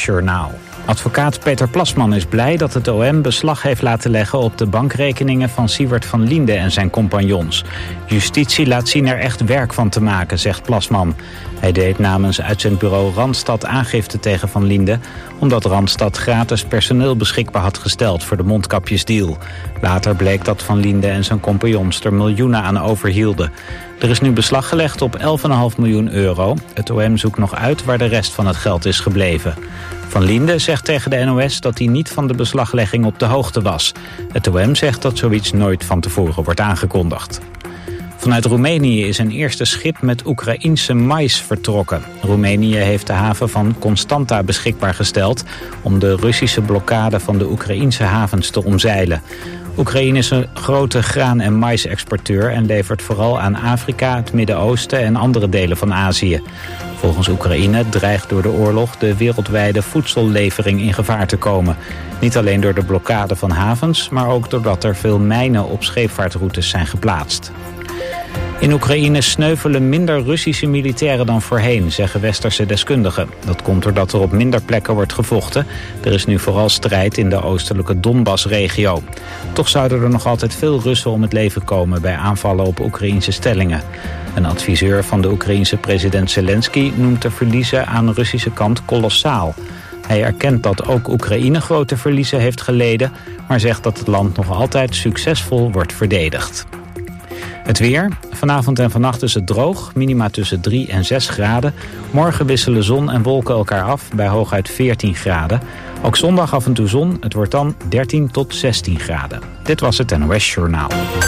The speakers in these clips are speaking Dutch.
NOS-journaal. Advocaat Peter Plasman is blij dat het OM beslag heeft laten leggen op de bankrekeningen van Siewert van Liende en zijn compagnons. Justitie laat zien er echt werk van te maken, zegt Plasman. Hij deed namens uitzendbureau Randstad aangifte tegen Van Liende, omdat Randstad gratis personeel beschikbaar had gesteld voor de mondkapjesdeal. Later bleek dat Van Liende en zijn compagnons er miljoenen aan overhielden. Er is nu beslag gelegd op 11,5 miljoen euro. Het OM zoekt nog uit waar de rest van het geld is gebleven. Van Liende zegt tegen de NOS dat hij niet van de beslaglegging op de hoogte was. Het OM zegt dat zoiets nooit van tevoren wordt aangekondigd. Vanuit Roemenië is een eerste schip met Oekraïense mais vertrokken. Roemenië heeft de haven van Constanta beschikbaar gesteld om de Russische blokkade van de Oekraïense havens te omzeilen. Oekraïne is een grote graan- en maïsexporteur en levert vooral aan Afrika, het Midden-Oosten en andere delen van Azië. Volgens Oekraïne dreigt door de oorlog de wereldwijde voedsellevering in gevaar te komen. Niet alleen door de blokkade van havens, maar ook doordat er veel mijnen op scheepvaartroutes zijn geplaatst. In Oekraïne sneuvelen minder Russische militairen dan voorheen, zeggen westerse deskundigen. Dat komt doordat er op minder plekken wordt gevochten. Er is nu vooral strijd in de oostelijke Donbass-regio. Toch zouden er nog altijd veel Russen om het leven komen bij aanvallen op Oekraïnse stellingen. Een adviseur van de Oekraïense president Zelensky noemt de verliezen aan de Russische kant kolossaal. Hij erkent dat ook Oekraïne grote verliezen heeft geleden, maar zegt dat het land nog altijd succesvol wordt verdedigd. Het weer. Vanavond en vannacht is het droog, minima tussen 3 en 6 graden. Morgen wisselen zon en wolken elkaar af bij hooguit 14 graden. Ook zondag af en toe zon, het wordt dan 13 tot 16 graden. Dit was het NOS Journaal.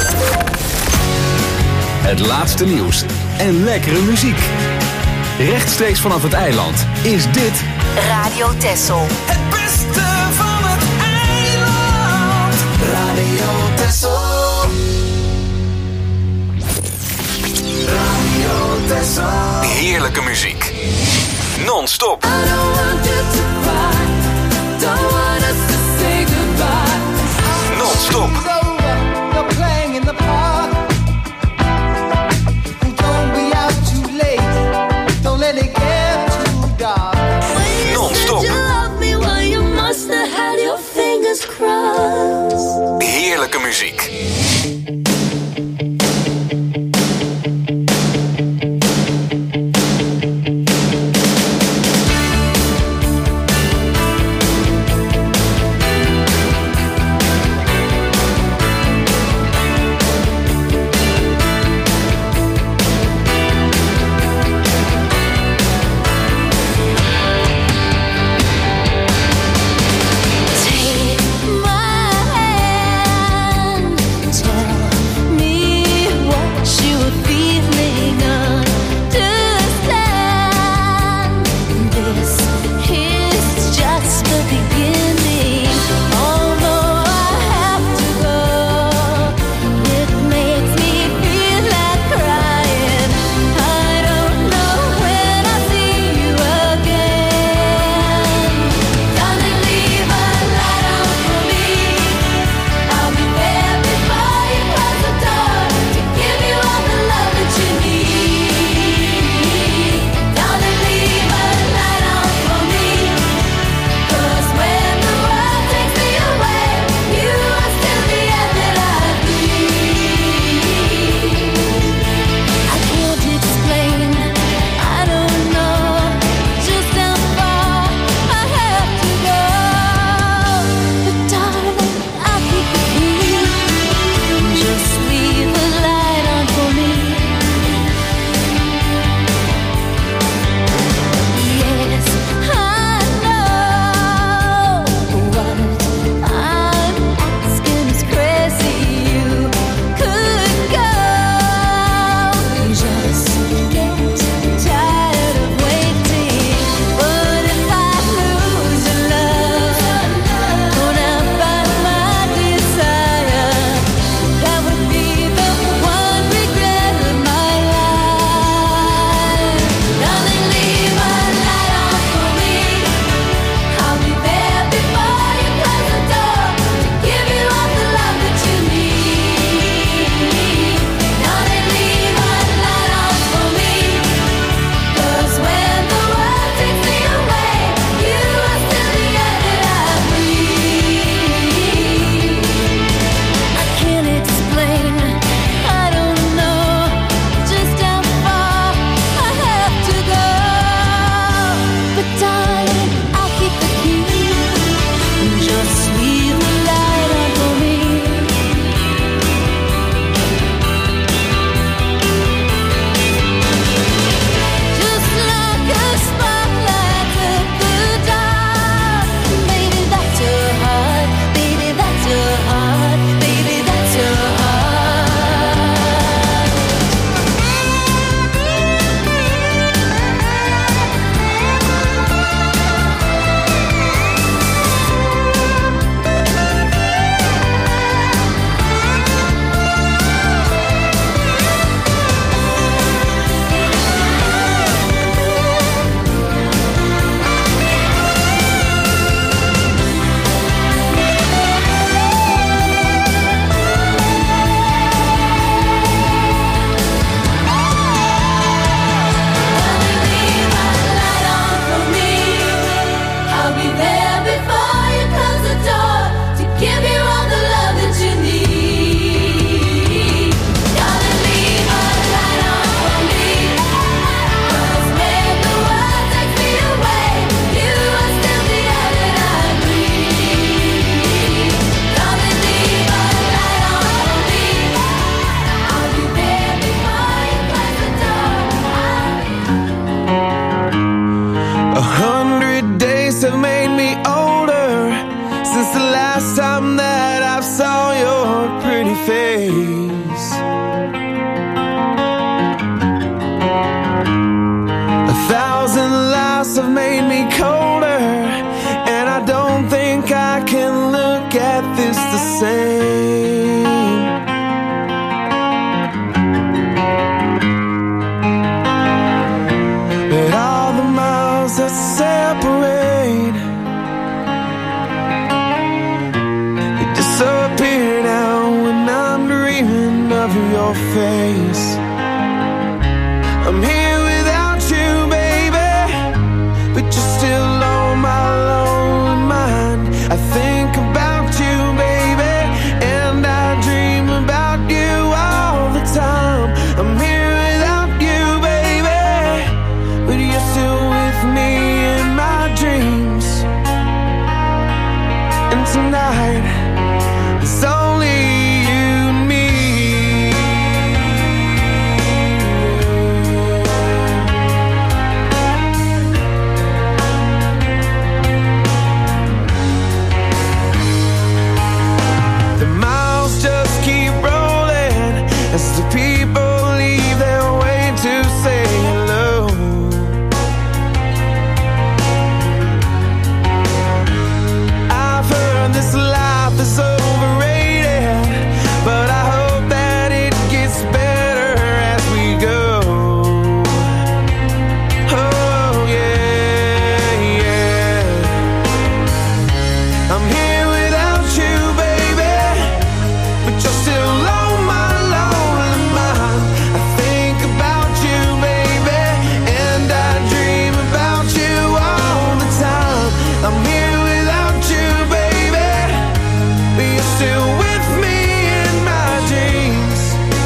Het laatste nieuws en lekkere muziek. Rechtstreeks vanaf het eiland is dit Radio Texel. Het beste van het eiland. Radio Texel. Radio Texel. heerlijke muziek. Non-stop. Non-stop. Non-stop. Heerlijke muziek. your face. I'm here without you, baby, but you're still on my lonely mind. I think about you, baby, and I dream about you all the time. I'm here without you, baby, but you're still with me in my dreams. And tonight, it's only you and me. The miles just keep rolling as the people leave their way to say hello. I've heard this life is overrated, but I hope that it gets better as we go. Oh yeah, yeah. I'm here without you, baby, but you're still on my lonely mind. I think about you, baby, and I dream about you all the time. I'm here without you, baby, but you're still with me in my dreams.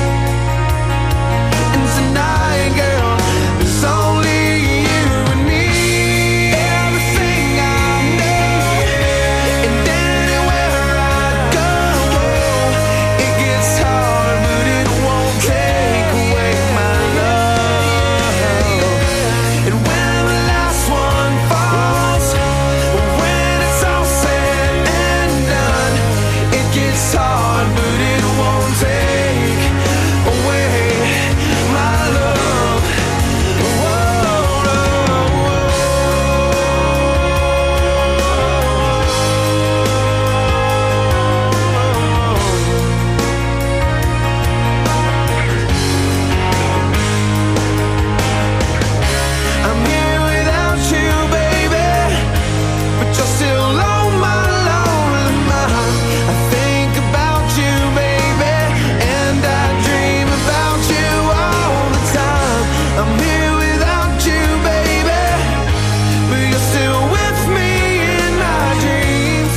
And tonight, girl, it's only you and me. Everything I know, and anywhere I go, it gets hard, but it won't take away my love. And when the last one falls, when it's all said and done, it gets hard, but it won't take away my love. I'm here without you, baby, but you're still on my lonely mind. I think about you, baby, and I dream about you all the time. I'm here without you, baby, but you're still with me in my dreams.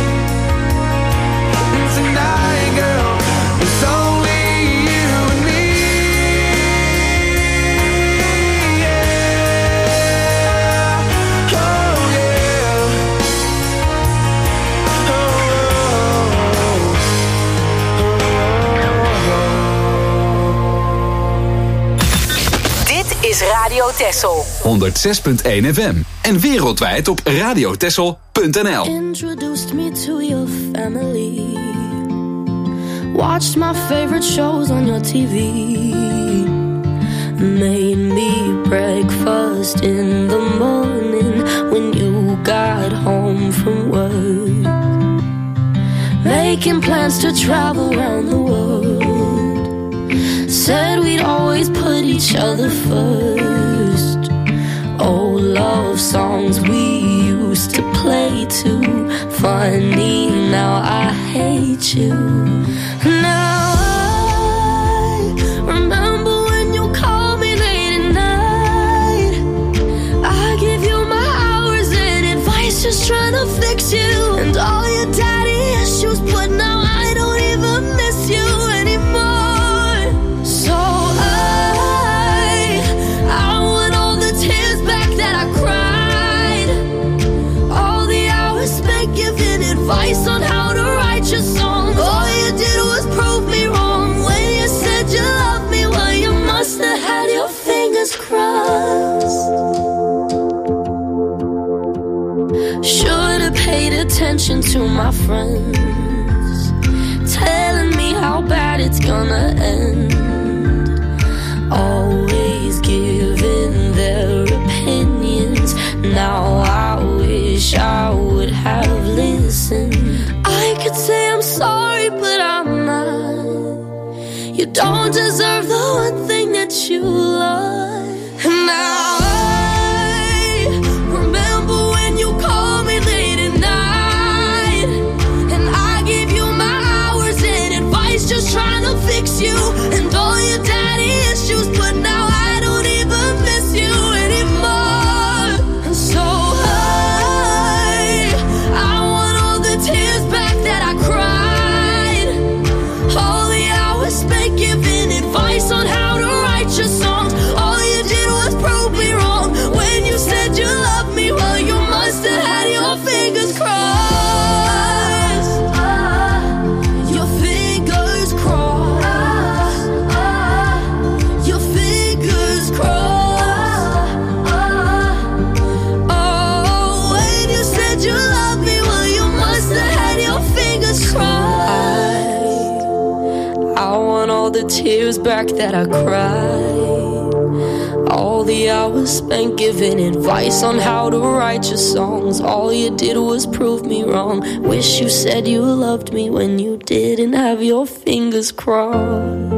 And tonight, girl, it's only you and me. Yeah. Oh yeah. Dit is Radio Texel. 106.1 FM en wereldwijd op radiotexel.nl. Introduced me to your family. Watched my favorite shows on your TV. Made me breakfast in the morning when you got home from work. Making plans to travel around the world. Said we'd always put each other first. Old love songs we used to play too. Funny, now I hate you. Now I remember when you called me late at night. I give you my hours and advice, just trying to fix you. And all your daddy issues, but now I don't even miss you anymore. So I want all the tears back that I cried. All the hours spent giving advice on how to write your songs. All you did was prove me wrong when you said you loved me. Well, you must have had your fingers crossed. Should have paid attention to my friends, telling me how bad it's gonna end. Always giving their opinions. Now I wish I would have listened. I could say I'm sorry, but I'm not. You don't deserve the one thing that you love. And now I remember when you called me late at night, and I gave you my hours and advice, just trying to fix you. And all tears back that I cried. All the hours spent giving advice on how to write your songs. All you did was prove me wrong. Wish you said you loved me when you didn't have your fingers crossed.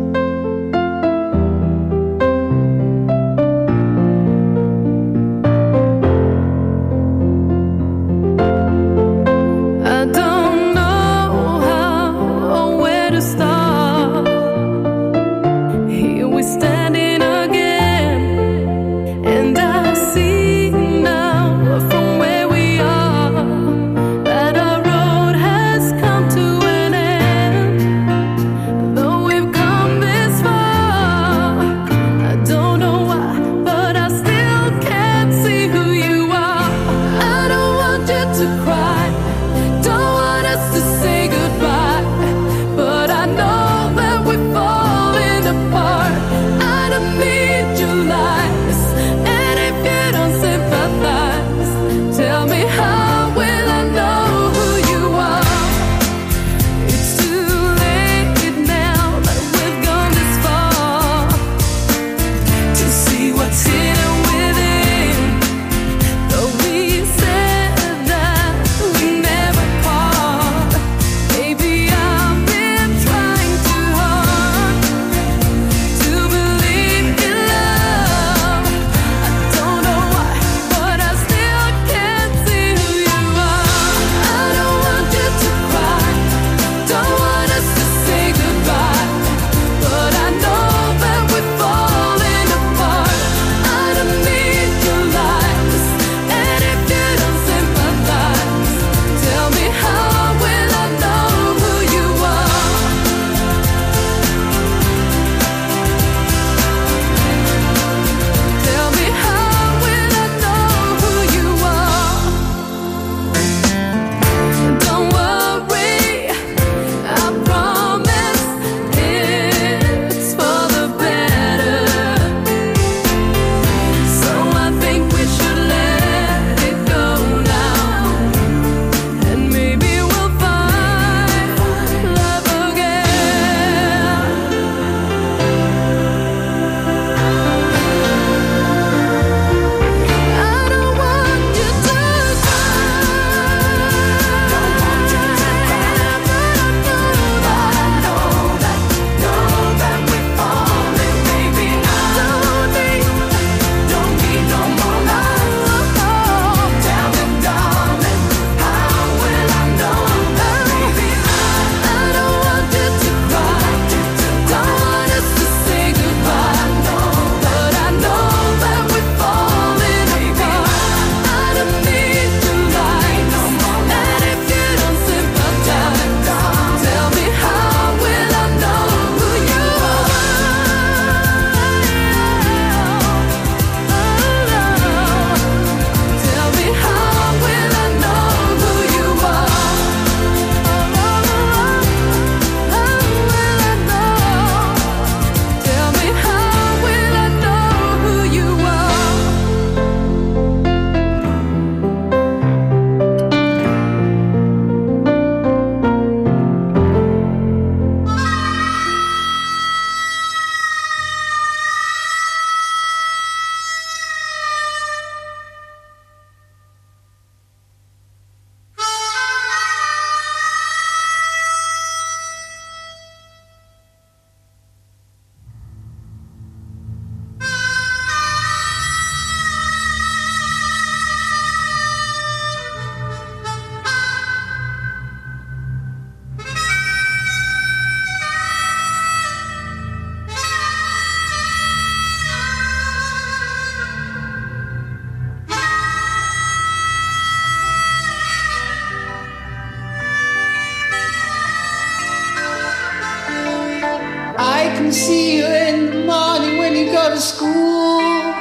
see you in the morning when you go to school.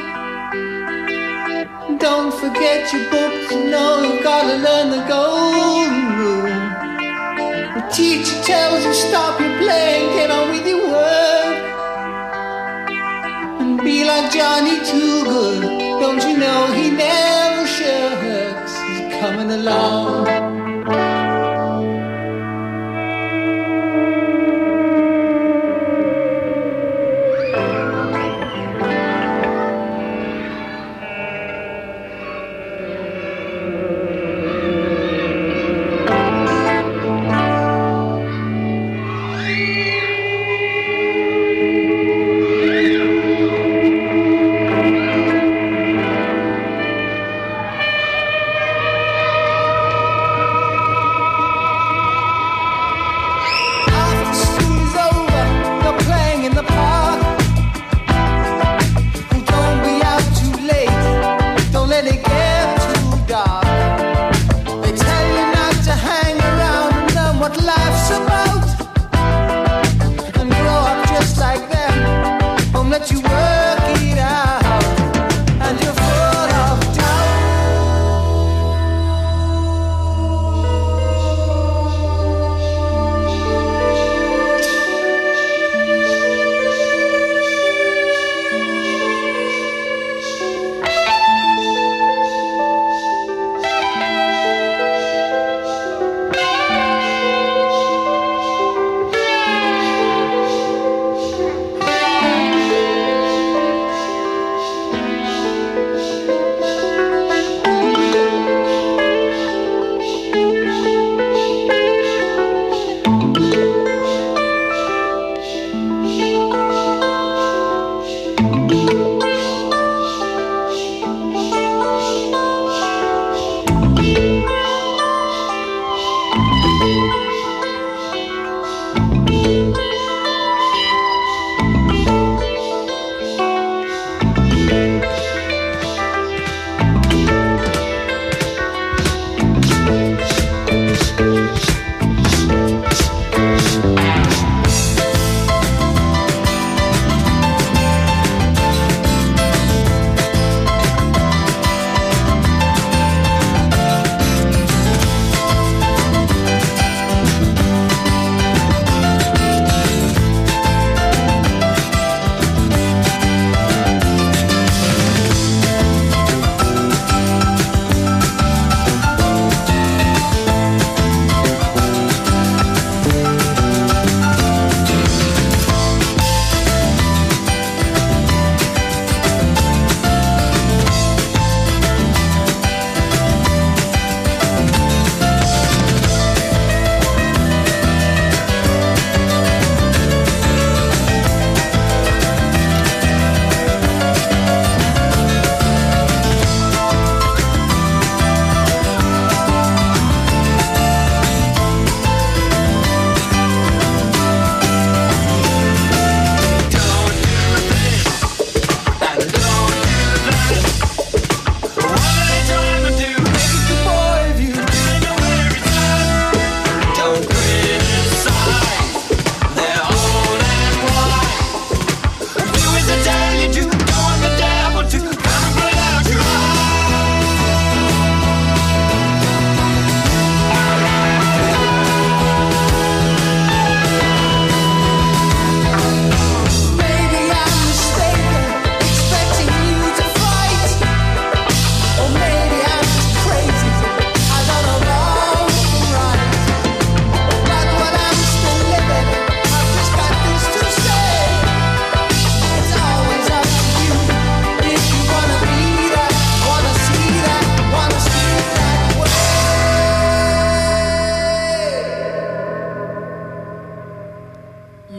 Don't forget your books, you know you've got to learn the golden rule. The teacher tells you stop your playing, get on with your work. And be like Johnny Too Good, don't you know he never shirks, he's coming along.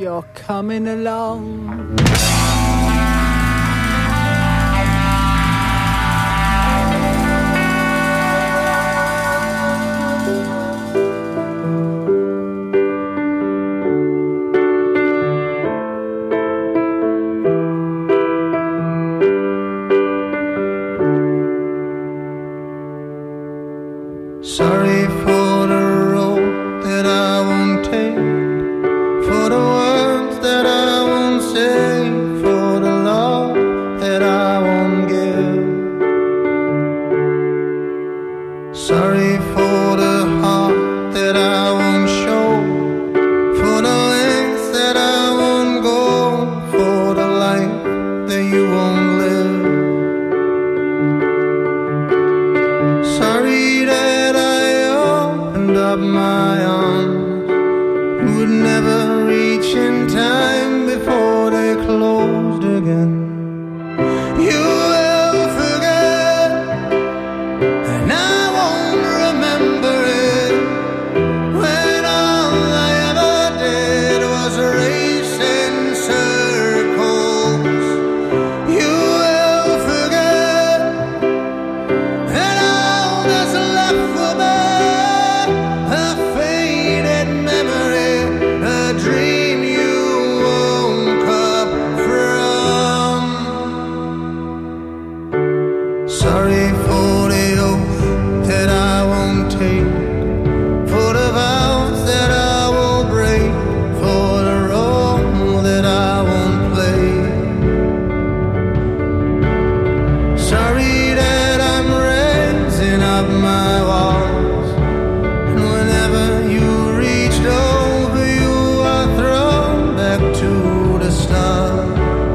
you're coming along. Sorry for the road that I won't take, for the words that I won't say, for the love that I won't give. Sorry for the heart that I won't show, for the lengths that I won't go, for the life that you won't live. Sorry that I opened up my arms, would never reach in time before they closed again. You will forget, and I won't remember it, when all I ever did was race in circles. You will forget, and all that's left for me, a faded memory, a dream you woke up from. Sorry for the oath that I won't take, for the vows that I will break, for the role that I won't play. Sorry that I'm raising up my walls, and whenever you reached over, you are thrown back to the start.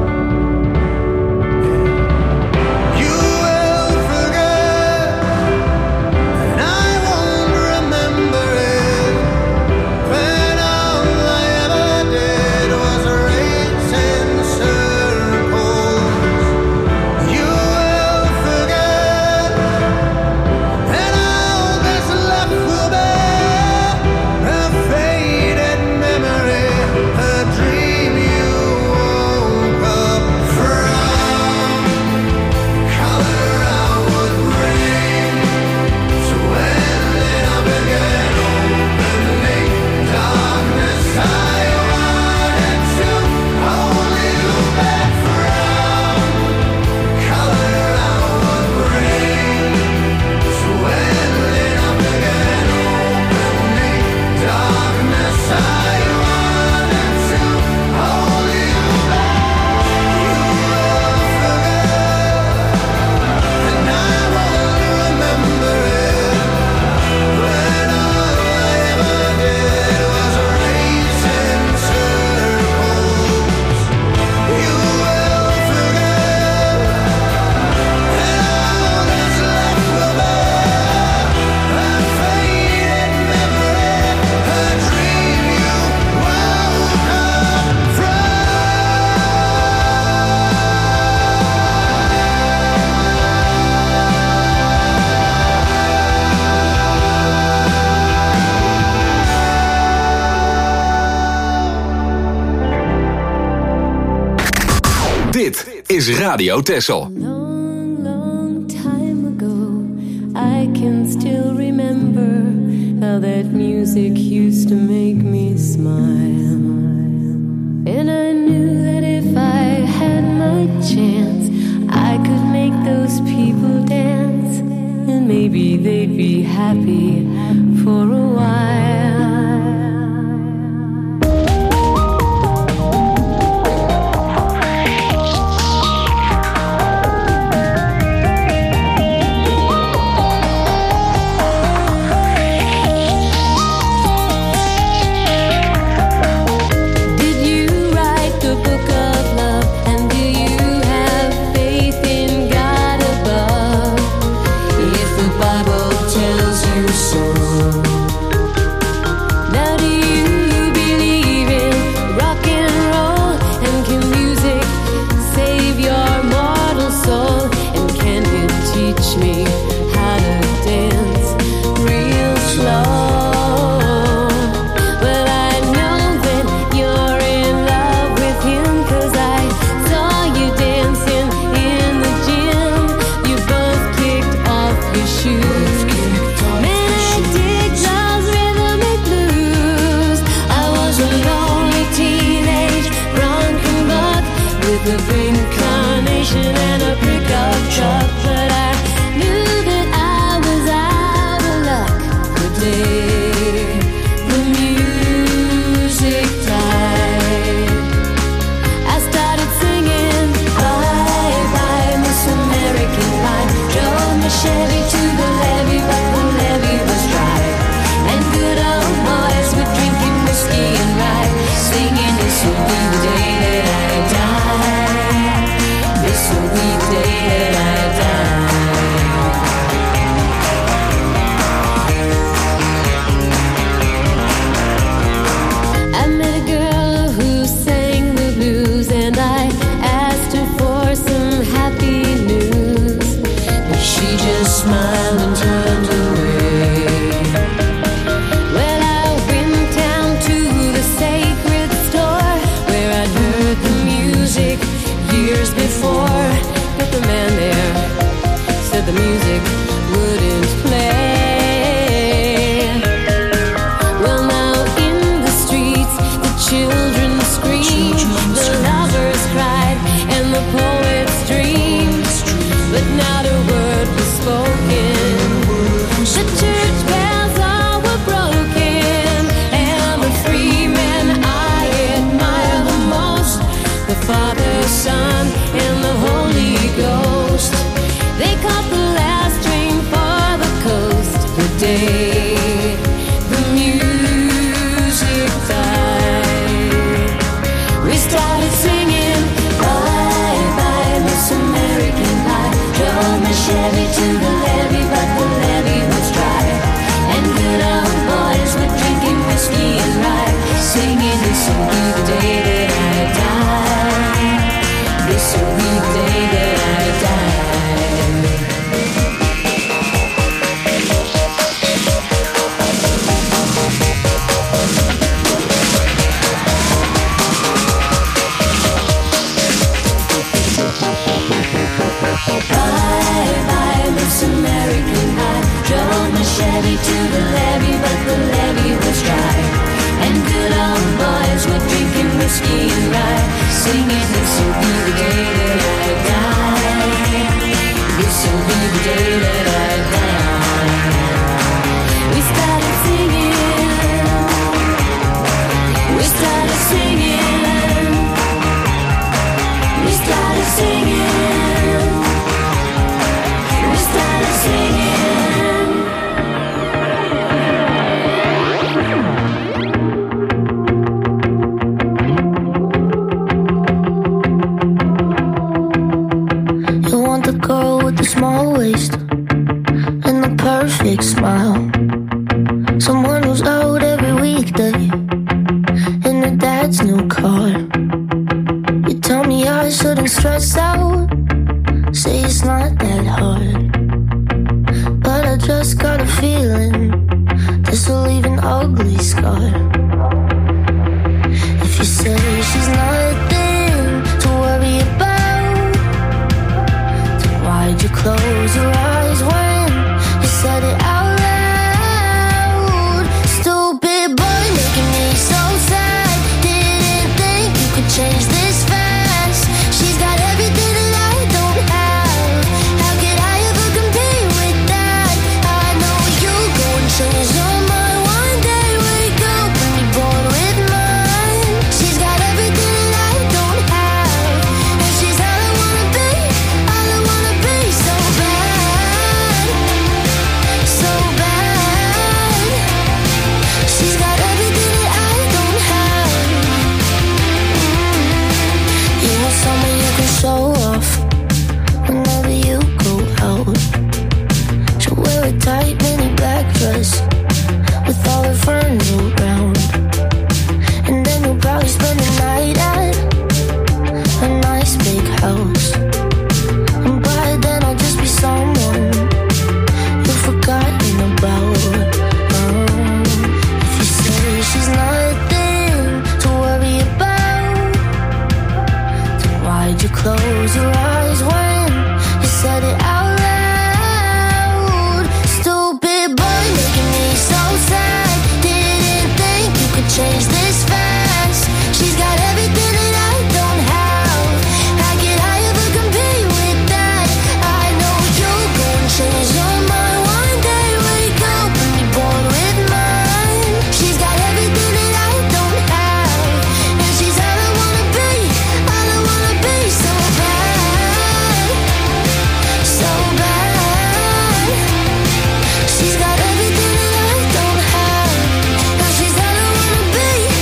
You will forget, and I won't remember it, when all I ever did was race in circles. You will forget, and all that's left will be a faded memory, a dream you woke up from. Color I would bring to end it up again, opening darkness I wanted to hold you back from. Color I would bring to end it up again, opening darkness I wanted to hold you back. You will forget, and I won't remember it, when all I ever did was race in circles. You will forget, and all that's left will be a faded memory, a dream you woke up from. Dit is Radio Texel. Long, long time ago, I can still remember how that music used to make me smile. And I knew that if I had my chance, I could make those people dance, and maybe they'd be happy for a while. Did you write the book of love? And do you have faith in God above? If the Bible tells you so, levee, but the levee was dry. And good old boys were drinking whiskey and rye, singing, this'll be the day that I die. This'll be the day that I die. We started singing. We started singing. We started singing. We started singing. You want the girl with the small waist and the perfect smile, someone who's out every weekday in her dad's new car. You tell me I shouldn't stress out, say it's not that hard, but I just got a feeling this will leave an ugly scar. If you say she's nothing to worry about, then why'd you close your eyes when you said it out loud? Stupid boy making me so sad, didn't think you could change this fast. She's got everything that I don't have, how could I ever compete with that? I know you go and change your mind one day, wake up and be born with mine. She's got everything that I don't have, and she's all I wanna be, so bad, so bad. She's got everything that I don't have. You want someone you can show off whenever you go out. She'll wear a tight mini black dress with all her friends around, and then you'll probably spend the night at a nice big house. And by then I'll just be someone you've forgotten about. If you say she's nothing to worry about, then why'd you close your eyes when you said it out loud? Stupid boy making me so sad, didn't think you could change this fast. She's got everything that I don't have, how could I ever compete with that? I know you'll go and change your mind one day, wake up and be born with mine. She's got everything that I don't have, and she's all I wanna be, so bad, so bad. She's got everything that I don't have, and she's all I wanna be, so bad.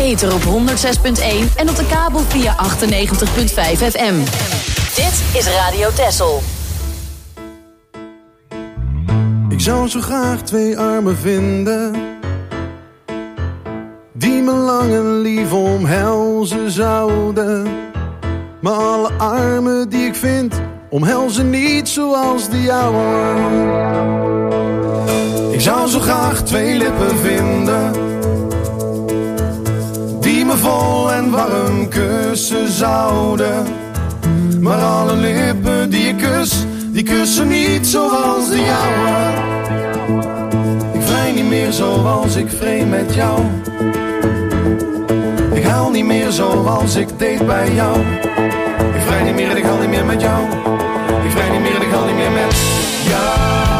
ether op 106.1 en op de kabel via 98.5 FM. Dit is Radio Texel. Ik zou zo graag 2 armen vinden die me lang en lief omhelzen zouden. Maar alle armen die ik vind omhelzen niet zoals de jouwe. Ik zou zo graag 2 lippen vinden die me vol en warm kussen zouden. Maar alle lippen die ik kus, die kussen niet zoals de jouwe. Ik vrij niet meer zoals ik vreemd met jou. Ik huil niet meer zoals ik deed bij jou. Ik vrij niet meer en ik huil niet meer met jou. Ik vrij niet meer en ik huil niet meer met jou.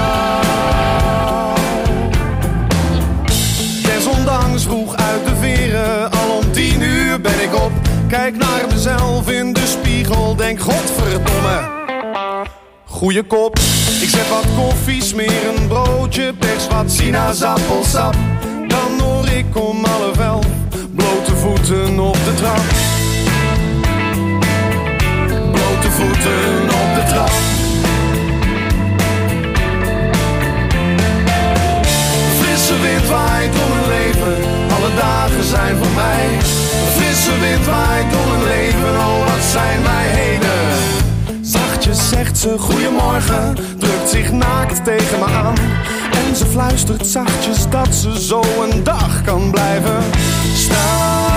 Desondanks vroeg uit de veren, al om 10 uur ben ik op. Kijk naar mezelf in de spiegel, denk godverdomme. Goeie kop, ik zet wat koffie, smeer een broodje, pers wat sinaasappelsap. Dan hoor ik om 11:30 blote voeten op de trap. Blote voeten op de trap. Frisse wind waait door mijn leven, alle dagen zijn voor mij. Frisse wind waait door mijn leven, oh wat zijn wij heden. Zachtjes zegt ze goeiemorgen, drukt zich naakt tegen me aan. En ze fluistert zachtjes dat ze zo een dag kan blijven staan.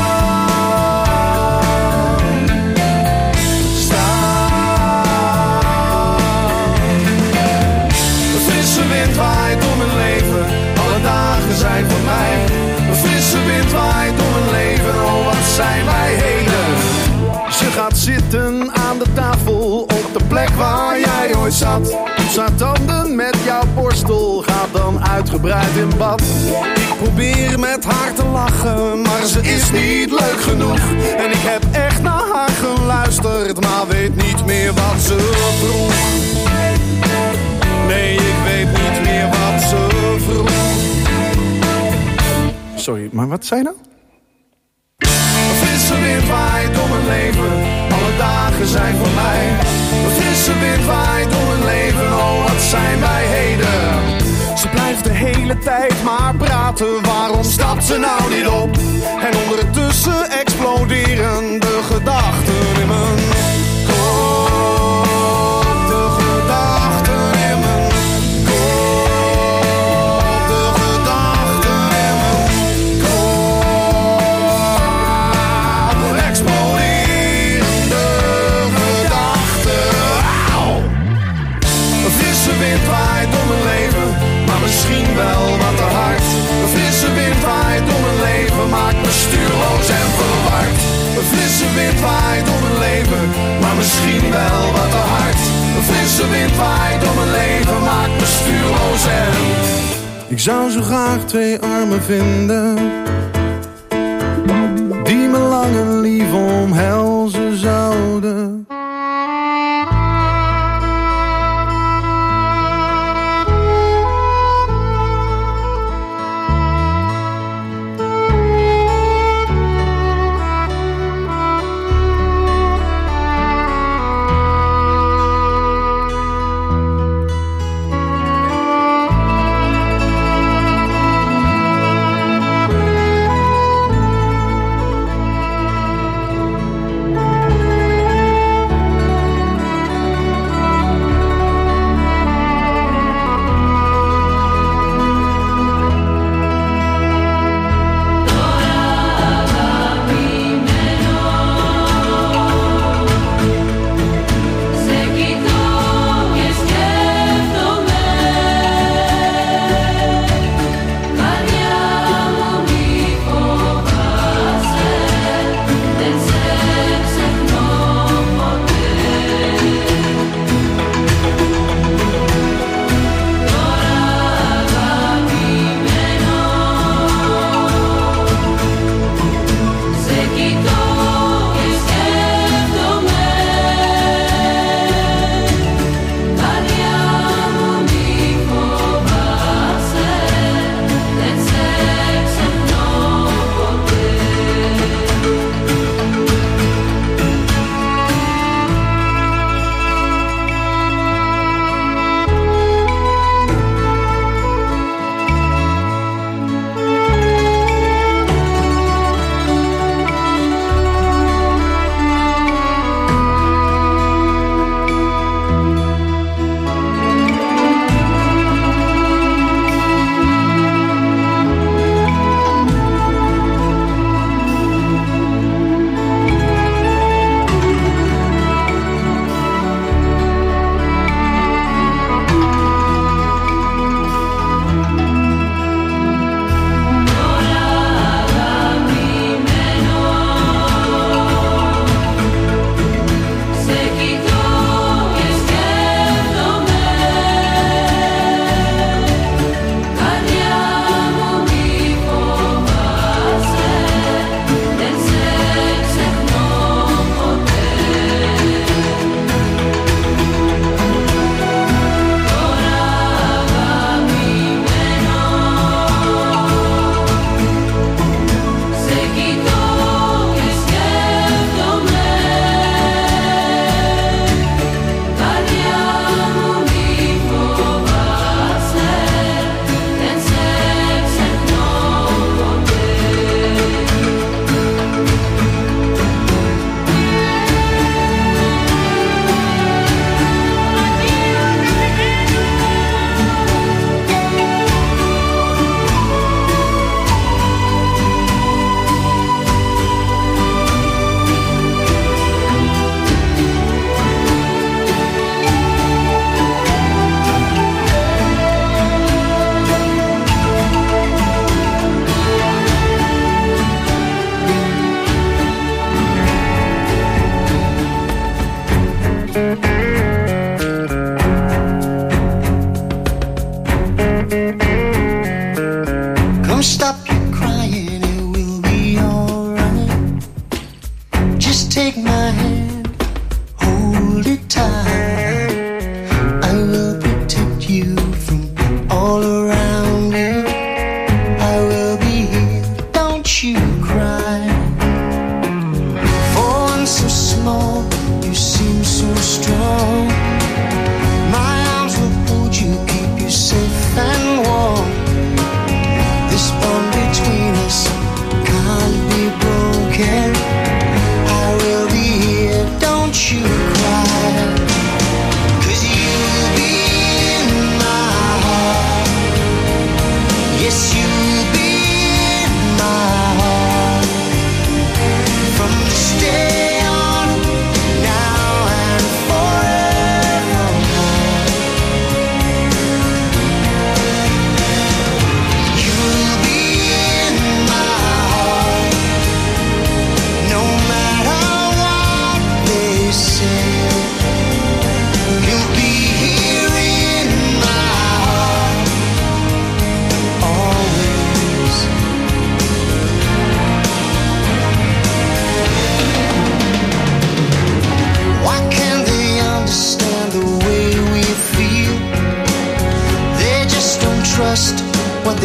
De frisse wind waait door mijn leven, alle dagen zijn voor mij. De frisse wind waait door mijn leven, oh wat zijn wij heden. Ze gaat zitten aan de tafel op de plek waar jij ooit zat. Poetst haar tanden met jouw borstel, gaat dan uitgebreid in bad. Ik probeer met haar te lachen, maar ze is niet leuk genoeg. En ik heb echt naar haar geluisterd, maar weet niet meer wat ze vroeg. Nee, ik weet niet meer wat ze vroeg. Sorry, maar wat zei je nou? Een frisse wind waait door mijn leven, alle dagen zijn voor mij. Een frisse wind waait door mijn leven, oh wat zijn wij heden. Ze blijft de hele tijd maar praten, waarom stapt ze nou niet op? En ondertussen exploderen de gedachten in mijn kop. De gedachten in mijn kop. De gedachten in mijn kop. Exploderende gedachten. Auw. Een frisse wind waait door mijn leven, maar misschien wel wat te hard. Een frisse wind waait door mijn leven, maakt me stuurloos en verward. Een frisse wind waait door mijn leven, maar misschien wel wat te hard. Een frisse wind waait door mijn leven, maakt me stuurloos en... Ik zou zo graag 2 armen vinden die me lang en lief omhelzen zouden.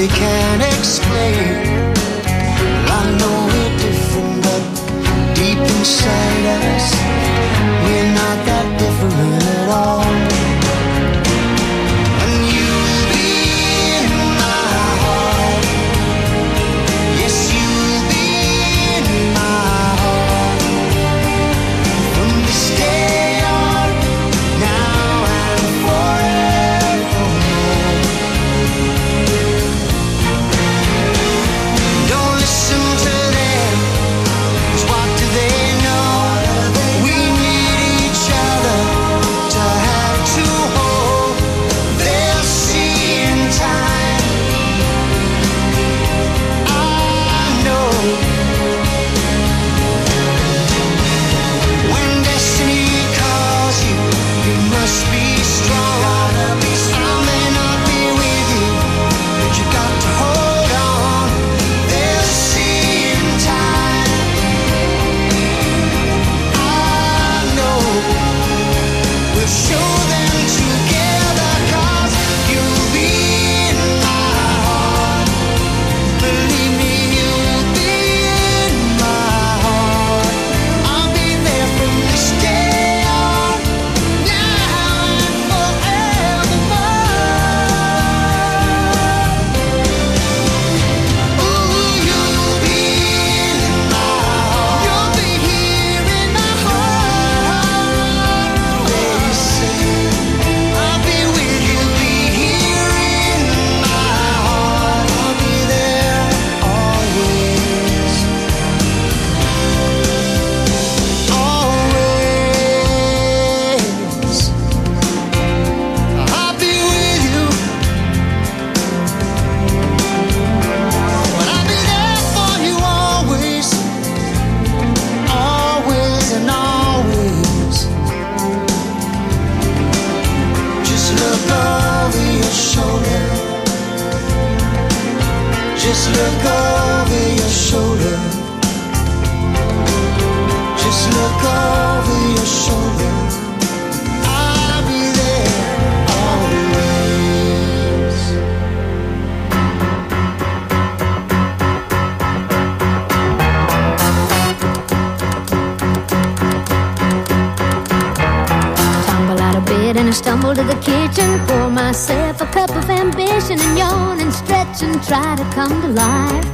they can't explain. I know we're different, but deep inside us, we're not that different at all. And you'll be in my heart. Yes, you'll be in my heart. From this day on, now and forevermore. Don't listen to them, 'cause what do they know? We need each other to have to hold. They'll see in time. I know when destiny calls you, you must be strong. I may not be with you, but you got to hold on. They'll see in time. I know we'll show them together, 'cause you'll be in my heart. Believe me, you'll be in my heart. I'll be there from this day on, now and forevermore. Ooh, you'll be in my heart. You'll be here in my heart. Always say, I'll be with you, be here in my heart. I'll be there always. Always. I'll be with you. But I'll be there for you always. Always and always. Just look over your shoulder. Just look over your shoulder. Just look over your shoulder. I'll be there always. Tumble out of bed and I stumble to the kitchen. Pour myself a cup of ambition and yawn and stretch and try to come to life.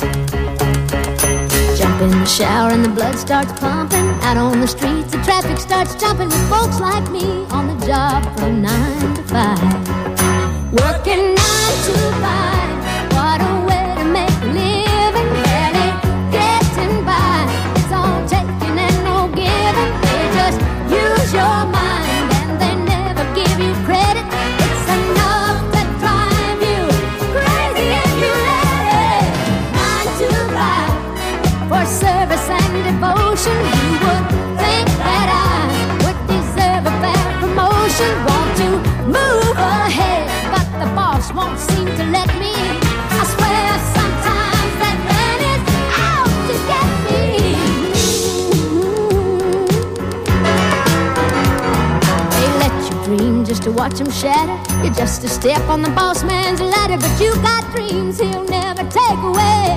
Jump in the shower and the blood starts pumping. Out on the streets the traffic starts jumping with folks like me on the job from 9 to 5. Working 9 to 5. What a way to make a living. Barely getting by. It's all taking and no giving. They just use your mind and they never give you credit. It's enough to drive you crazy if you let it. 9 to 5 for service and devotion. You would think that I would deserve a fair promotion. Want to move ahead, but the boss won't seem to let me. I swear sometimes that man is out to get me. They let you dream just to watch him shatter. You're just a step on the boss man's ladder, but you got dreams he'll never take away.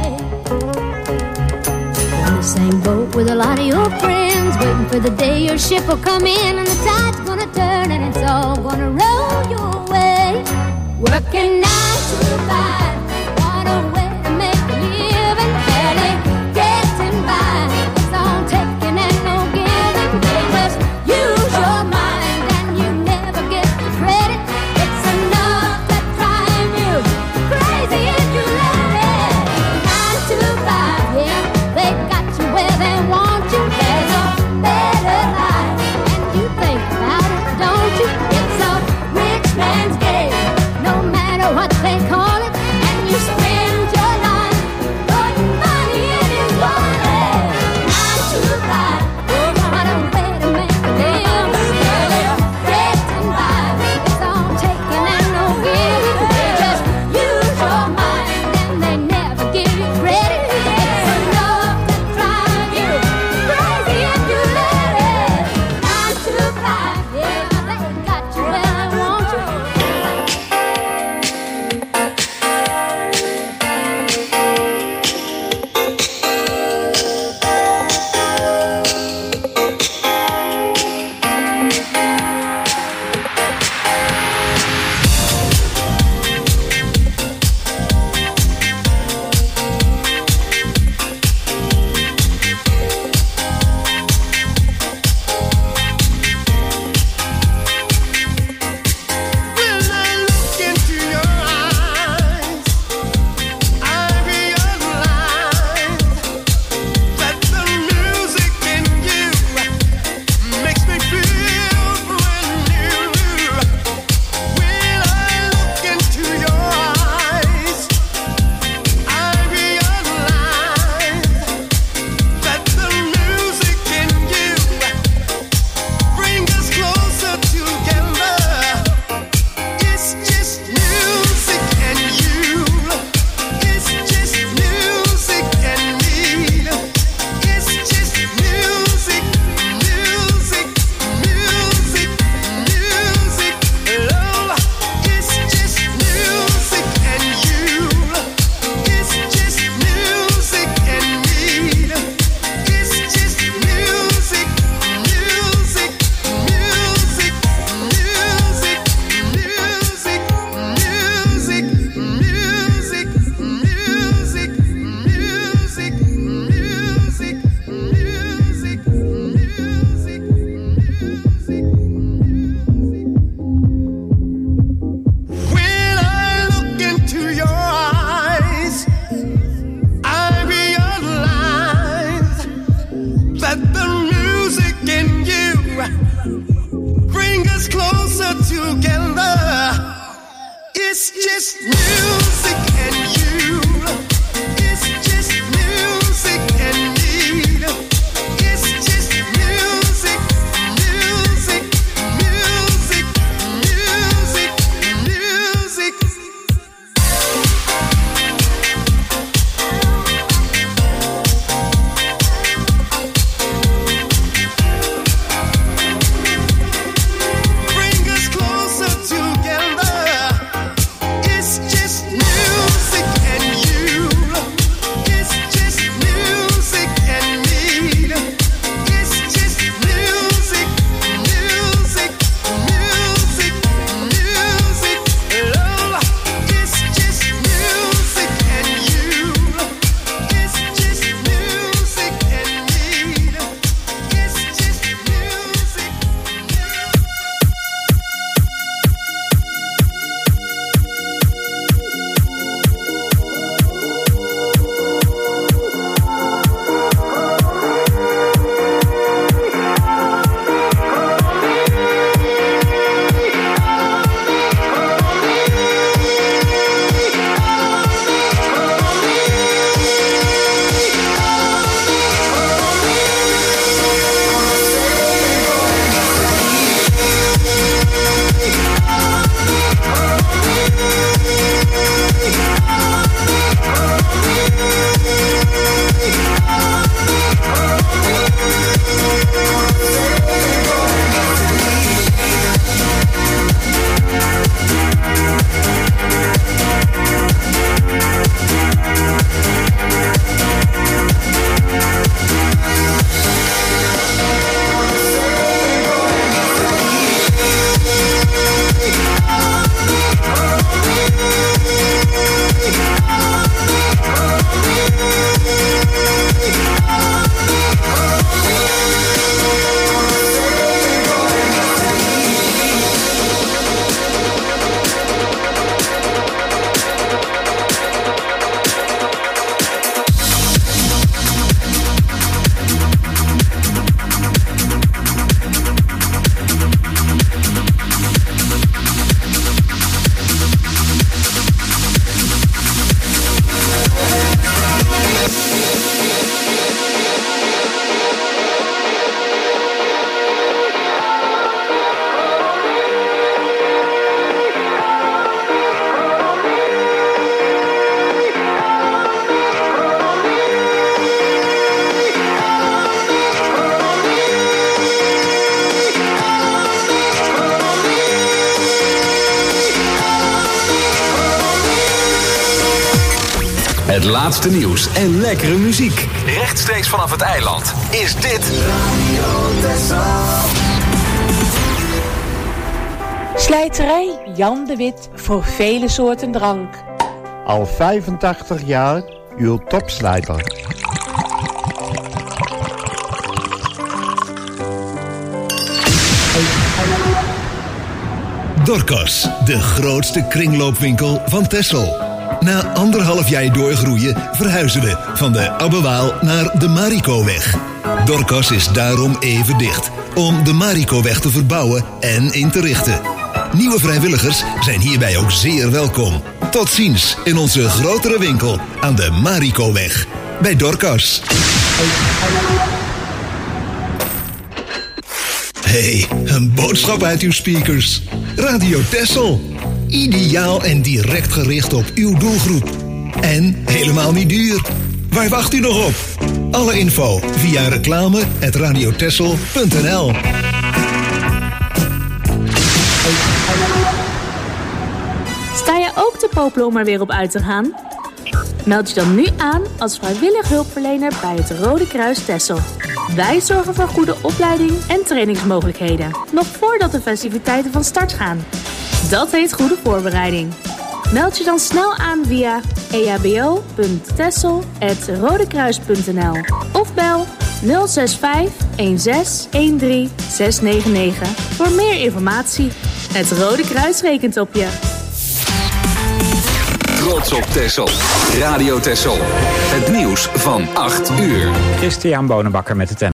In the same boat with a lot of your friends, waiting for the day your ship will come in and the tide's gonna turn and it's all gonna roll your way. Working 9 to 5, what a way to make a living. Barely getting by, it's all taking and no giving. They just use your mind and you never get the credit. It's enough to drive you crazy if you let it. 9 to 5, yeah, they got you where they want you. There's a better life, and you think about it, don't you? It's a rich man's game, no matter what they call it. Let the music in you bring us closer together. It's just music and you. It's just music and me. It's just music, music, music, music, music. Bring us closer together. It's just music and you. It's just music and me. It's just music, music, music, music. Love, it's just music and you. It's just music and me. It's just music. Het laatste nieuws en lekkere muziek. Rechtstreeks vanaf het eiland is dit Radio Texel. Slijterij Jan de Wit voor vele soorten drank. Al 85 jaar uw topslijter. Dorcas, de grootste kringloopwinkel van Texel. Na 1,5 jaar doorgroeien verhuizen we van de Abbewaal naar de Marikoweg. Dorcas is daarom even dicht, om de Marikoweg te verbouwen en in te richten. Nieuwe vrijwilligers zijn hierbij ook zeer welkom. Tot ziens in onze grotere winkel aan de Marikoweg. Bij Dorcas. Hey, een boodschap uit uw speakers. Radio Texel. Ideaal en direct gericht op uw doelgroep. En helemaal niet duur. Waar wacht u nog op? Alle info via reclame@radiotexel.nl. Sta je ook te popelen om er weer op uit te gaan? Meld je dan nu aan als vrijwillig hulpverlener bij het Rode Kruis Texel. Wij zorgen voor goede opleiding en trainingsmogelijkheden. Nog voordat de festiviteiten van start gaan. Dat heet goede voorbereiding. Meld je dan snel aan via ehbo.texel@rodekruis.nl of bel 065 16 13 699 voor meer informatie. Het Rode Kruis rekent op je. Trots op Texel. Radio Texel. Het nieuws van 8 uur. Christian Bonenbakker met het